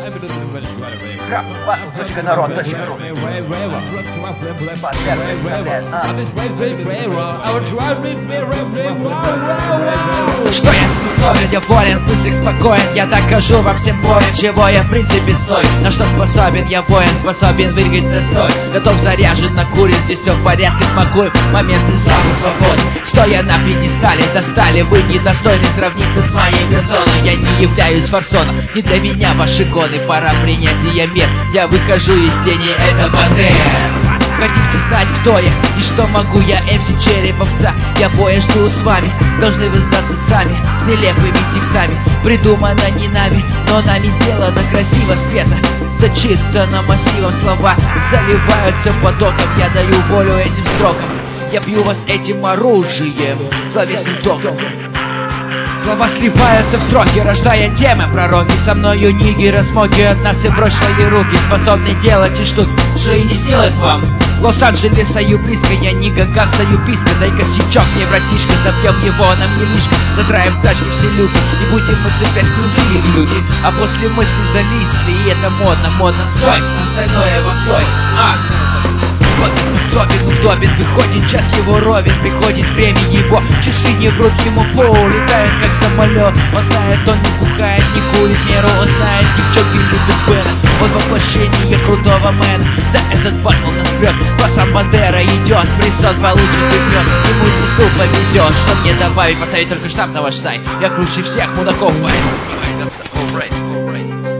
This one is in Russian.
Рап.народ.ру. Что я способен, я волен, быстрый, спокоен. Я докажу вам всем болен, чего я в принципе стою. На что способен, я воин, способен выиграть достой. Готов, заряжен, накурен, здесь все в порядке, смакуем моменты славы, свободы. Стоя на пьедестале, достали, вы недостойны сравниться с моей персоной. Я не являюсь форсоном, не для меня ваши гоны. Пора принятия мер, я выхожу из тени, это Бандера. Хотите знать, кто я и что могу я, МС Череповца. Я боя жду с вами, должны вы сдаться сами. С нелепыми текстами, придумано не нами, но нами сделано, красиво спето. Зачитано массивом, слова заливаются потоком. Я даю волю этим строкам, я бью вас этим оружием, словесным током. Слова сливаются в строки, рождая темы, пророки. Со мною нигеры, смоки, от нас и прочь свои руки, способны делать и штуки, что и не снилось вам. Лос-Анджелес, стою близко, я не гага, стою писка. Дай косячок мне, братишка, забьем его, нам не лишка. Затраем в тачке все люки, и будем мы цеплять крутые глюки. А после мысли зависли, и это модно, модно. Стой, остальное в отстой. Вот не способен, удобен, выходит час его ровен. Приходит время его, часы не врут ему, пол летает как самолет. Он знает, он не бухает, не курит меру. Он знает, девчонки любят Бена. Он воплощение крутого мэна. Да этот батл нас прет, басом Бандера идет. Присон получит и прет, ему диску повезет. Что мне добавить, поставить только штамп на ваш сайт. Я круче всех мудаков, поэтому